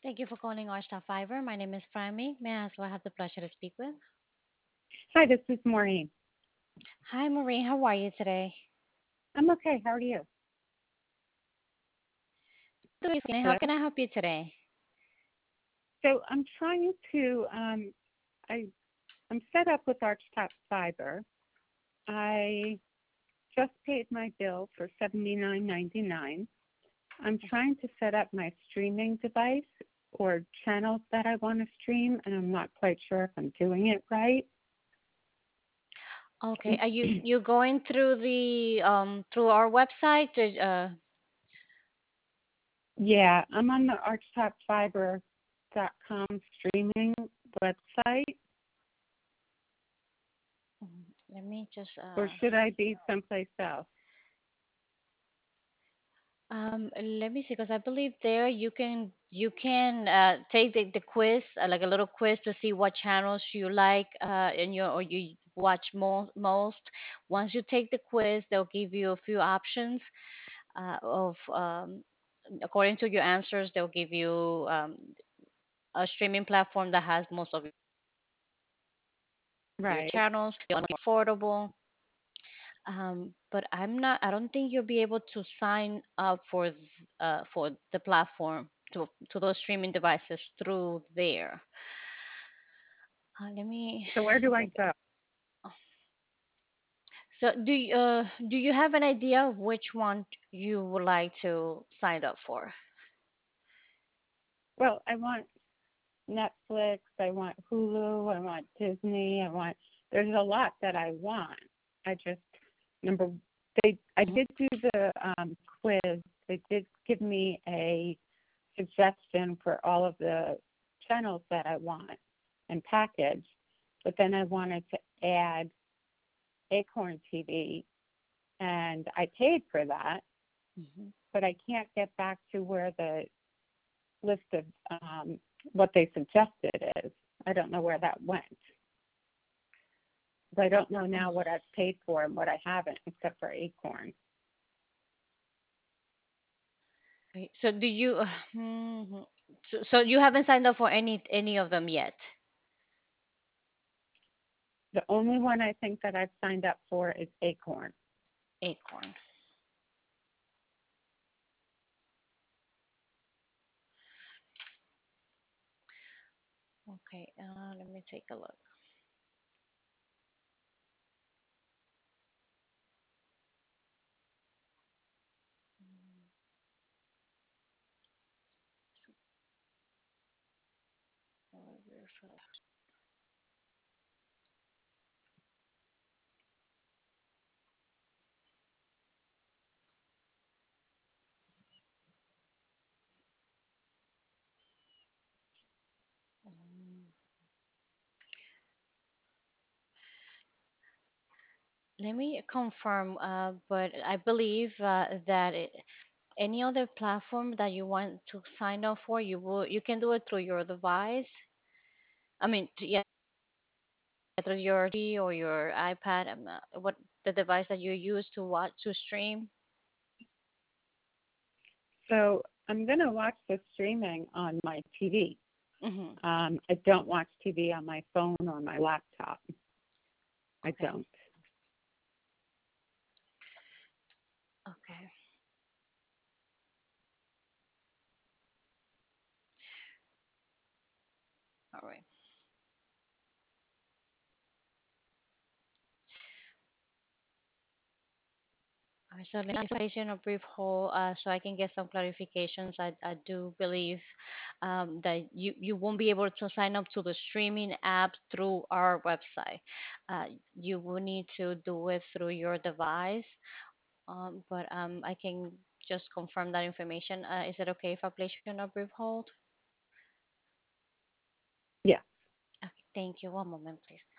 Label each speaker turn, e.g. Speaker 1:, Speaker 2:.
Speaker 1: Thank you for calling Our Star Fiber. My name is Prime. May I ask who I have the pleasure to speak with?
Speaker 2: Hi, this is Maureen.
Speaker 1: Hi, Marie. How are you today?
Speaker 2: I'm okay. How are you?
Speaker 1: Doing fine. How
Speaker 2: Hello.
Speaker 1: can I help you today?
Speaker 2: So I'm trying to. I I'm set up with Archtop Fiber. I just paid my bill for $79.99. I'm trying to set up my streaming device or channels that I want to stream, and I'm not quite sure if I'm doing it right.
Speaker 1: Okay. Are you going through the through our website?
Speaker 2: Yeah, I'm on the archtopfiber.com streaming website,
Speaker 1: Let me just
Speaker 2: or should I be someplace else?
Speaker 1: let me see because I believe there you can take the quiz like a little quiz to see what channels you like in your or you watch most. Once you take the quiz, they'll give you a few options of according to your answers, they'll give you a streaming platform that has most of your
Speaker 2: Right.
Speaker 1: channels, affordable. But I don't think you'll be able to sign up for the platform to those streaming devices through there. Let me
Speaker 2: So where do I
Speaker 1: go back.
Speaker 2: go?
Speaker 1: So do you have an idea of which one you would like to sign up for?
Speaker 2: Well, I want Netflix, I want Hulu, I want Disney, there's a lot that I want. I just number I
Speaker 1: Mhm.
Speaker 2: did do the quiz. They did give me a suggestion for all of the channels that I want and package, but then I wanted to add Acorn TV, and I paid for that,
Speaker 1: Mhm.
Speaker 2: but I can't get back to where the list of what they suggested is. I don't know where that went. So I don't know now what I've paid for and what I haven't, except for Acorn.
Speaker 1: Okay. So do you mhm. So you haven't signed up for any of them yet?
Speaker 2: The only one I think that I've signed up for is Acorn.
Speaker 1: Acorn. Okay. Let me take a look. Let me confirm, but I believe that any other platform that you want to sign up for, you can do it through your device. I mean, yeah, through your TV or your iPad. What the device that you use to watch to stream.
Speaker 2: So I'm going to watch the streaming on my TV.
Speaker 1: Hmm.
Speaker 2: I don't watch TV on my phone or my laptop. I
Speaker 1: Okay.
Speaker 2: don't.
Speaker 1: Okay. All right. All right, so let me place you in a brief hold so I can get some clarifications. I do believe that you won't be able to sign up to the streaming app through our website. You will need to do it through your device, but I can just confirm that information. Is it okay if I place you in a brief hold?
Speaker 2: Yeah.
Speaker 1: Okay, thank you. One moment, please.